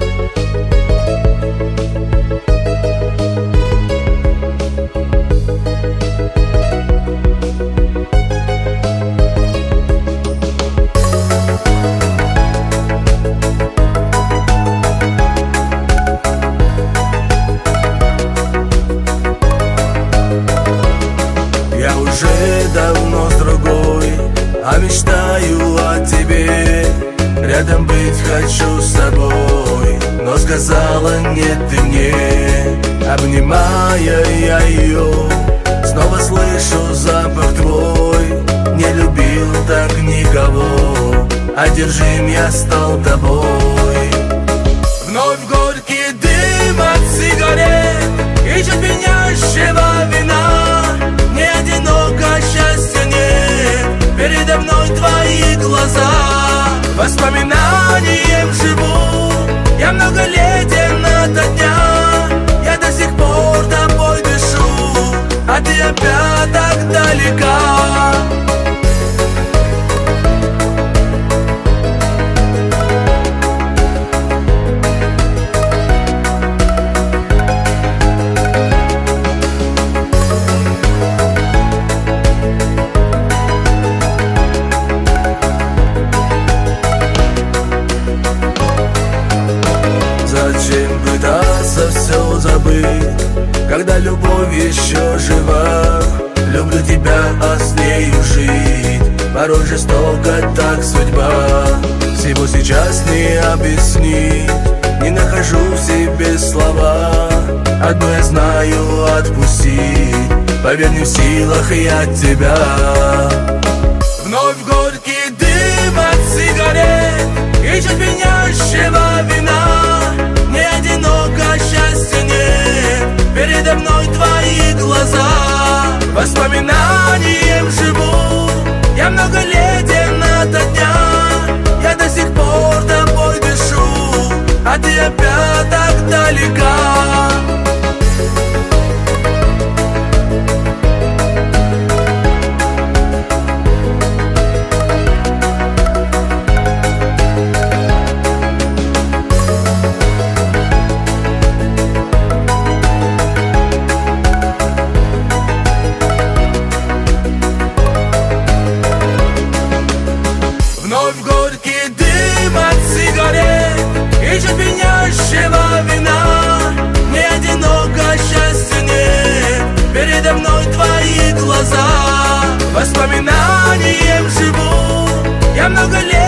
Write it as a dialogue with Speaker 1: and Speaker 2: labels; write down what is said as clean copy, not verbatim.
Speaker 1: Я уже давно с другой, а мечтаю о тебе. Рядом быть хочу с тобой, но сказала нет ты мне. Обнимая я ее, снова слышу запах твой. Не любил так никого, одержим я стал тобой. Вновь горький дым от сигарет и чуть пьянящего вина. Не одиноко, счастья нет, передо мной твои глаза. Воспоминанием живу, я многолетен ото дня. Я до сих пор тобой дышу, а ты опять так далека. Зачем пытаться все забыть, когда любовь еще жива? Люблю тебя, а с нею жить порой жестоко так судьба. Всего сейчас не объяснить, не нахожу в себе слова. Одно я знаю, отпустить, поверь, не в силах я тебя. Вновь горький дым от сигарет и чуть пьянящего вина. Не одиноко, счастья нет, передо мной твои глаза. Воспоминанием живу, я многолетен ото дня. Я до сих пор тобой дышу, а ты опять так далека. Вновь горький дым от сигарет и чуть пьянящего вина. Не одиноко, счастья нет, передо мной твои глаза. Воспоминанием живу, я многолетен